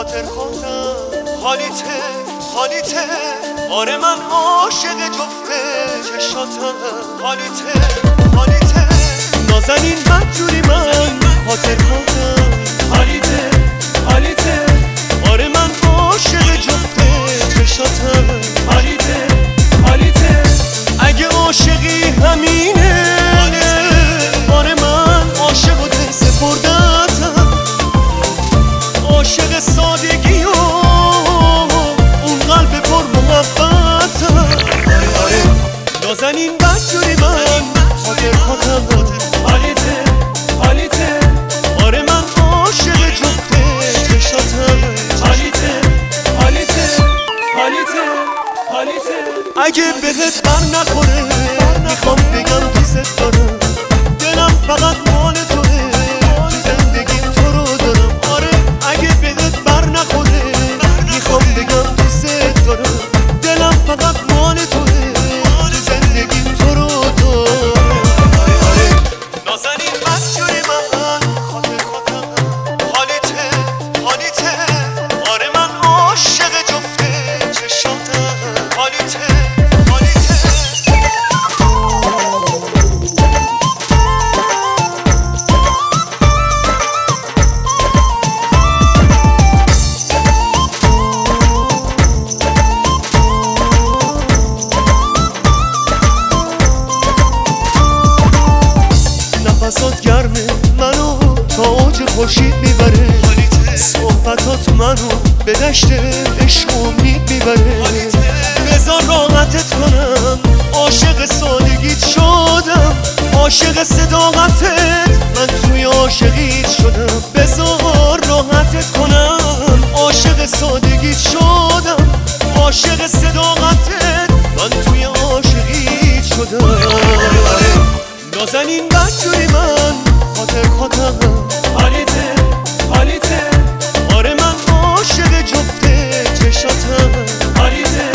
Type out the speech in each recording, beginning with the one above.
خاطر حالیته آره من عاشق جفته چشاتم حالیته نازنین بدجوری من خاطر حالیته آره من عاشق جفته چشاتم حالیته اگه عاشقی همینه آره من عاشق و دل سپردتم عاشق سادگی و اون قلب پر محبتم آره نازنین بدجوری من خاطر حالیته آره من عاشق جفته چشاتم حالیته اگه بهت بر نخوره میخوام بگم دوست دارم دلم فقط مال توه زندگیم تو رو دارم آره اگه بهت بر نخوره میخوام بگم دوست دارم دلم فقط مال توه زندگیم تو رو دارم آره نازنین بدجوری من خاطر حالیته آره من عاشق جفته چشاتم حالیته نفسات گرمه منو تا اوج خورشید میبره صحبتات منو به دشت عشق امید میبره بذار راحتت کنم عاشق سادگیت شدم عاشق صداقتت من توی عاشقیت شدم بذار راحتت کنم عاشق سادگیت شدم عاشق صداقتت من توی عاشقیت شدم نازنین بدجوری من خاطر حالیته آره من عاشق جفته چشاتم حالیته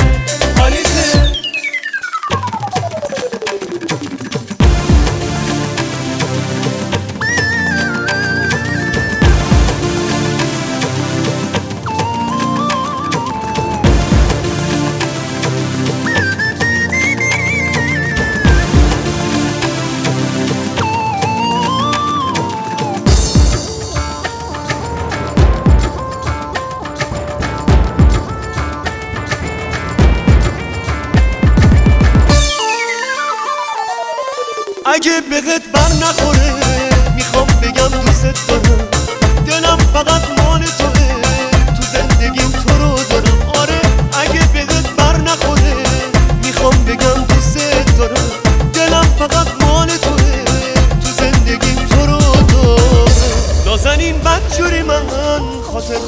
اگه بهت بر نخوره میخوام بگم دوست دارم دلم فقط مال توه تو زندگیم تو رو دارم آره اگه بهت بر نخوره میخوام بگم دوست دارم دلم فقط مال توه تو زندگیم تو رو دارم نازنین بدجوری من خاطر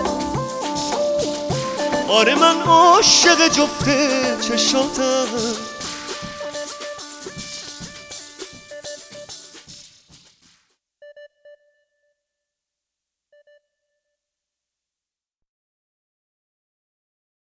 آره من عاشق جفته چشاتم